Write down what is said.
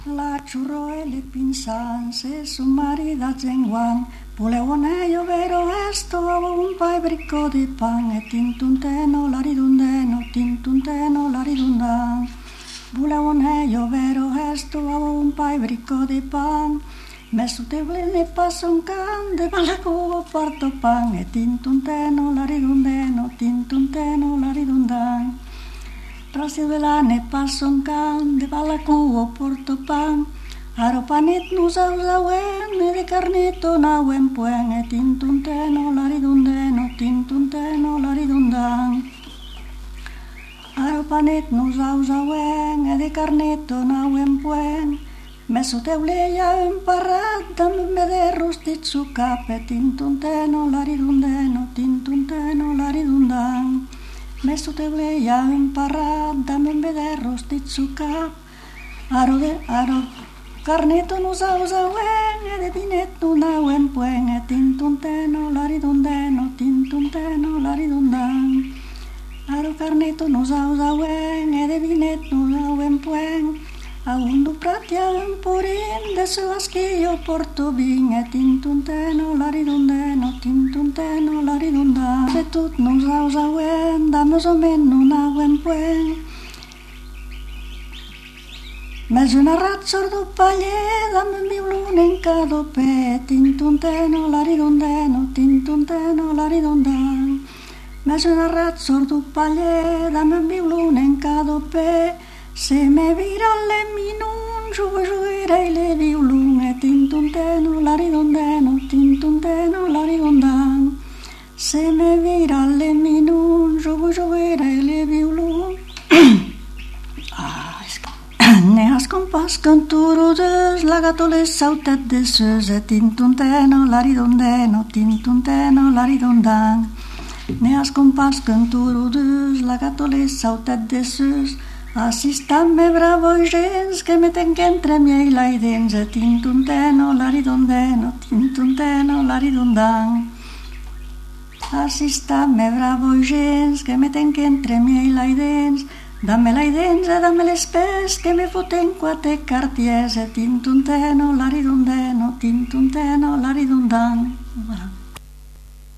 La churro e le pinzanze su marida zenguan. Volevone io vero esto un pai bricco di pan e tintunteno la ridundeno, tintunteno la ridundan. Volevone io vero esto un pai bricco di pan. Me su teblene passo un can de balacubo porto pan e tintunteno la ridundeno, tintunteno la ridundan. Rasi velane passo un can de balacubo porto pan. Aro panit nusa usawen e de carnito nawen puen e tintunteno la ridundeno, tintunteno la ridundan. Aro panit nusa usawen e de carnito nawen puen. Me su teuleia imparata me de rustit su cape tintunteno la ridundeno, tintunteno la ridundan. Me su teuleia imparata me de rustit su cap. Aro carnito nusa usawen e de vinet nawen puen e tintunteno la ridundeno, tintunteno la ridundan. Aro carnito nusa usawen e de vinet nawen puen. Aundu pratiam purin de su asquillo porto vin e tintunteno la ridundeno, tintunteno la ridundan. De tut nusa usawen damos o menu nawen puen. Mes una razzor du palle dame biulun in cadope tintunteno la ridundeno, tintunteno la ridundan. Mes una razzor du palle dame biulun in cadope. Se me vira le minun giuirei le viulun e tintunteno la ridundeno, tintunteno la ridundan. Se me vira le minun giuirei le viulun. Neas compas canturudes la gatole sautet de sus e tintunteno la ridundeno, tintunteno la ridundan. Neas compas canturudes la gatole sautet de sus. Assistame bravo i gens che me tenga entre miei laidens e tintunteno la ridundeno, tintunteno la ridundan. Assistame bravo i gens che me tenga entre miei laidens. Damme laidens e damme le spes che me foten quate carties e tintunteno la ridundeno, tintunteno la ridundan. Voilà.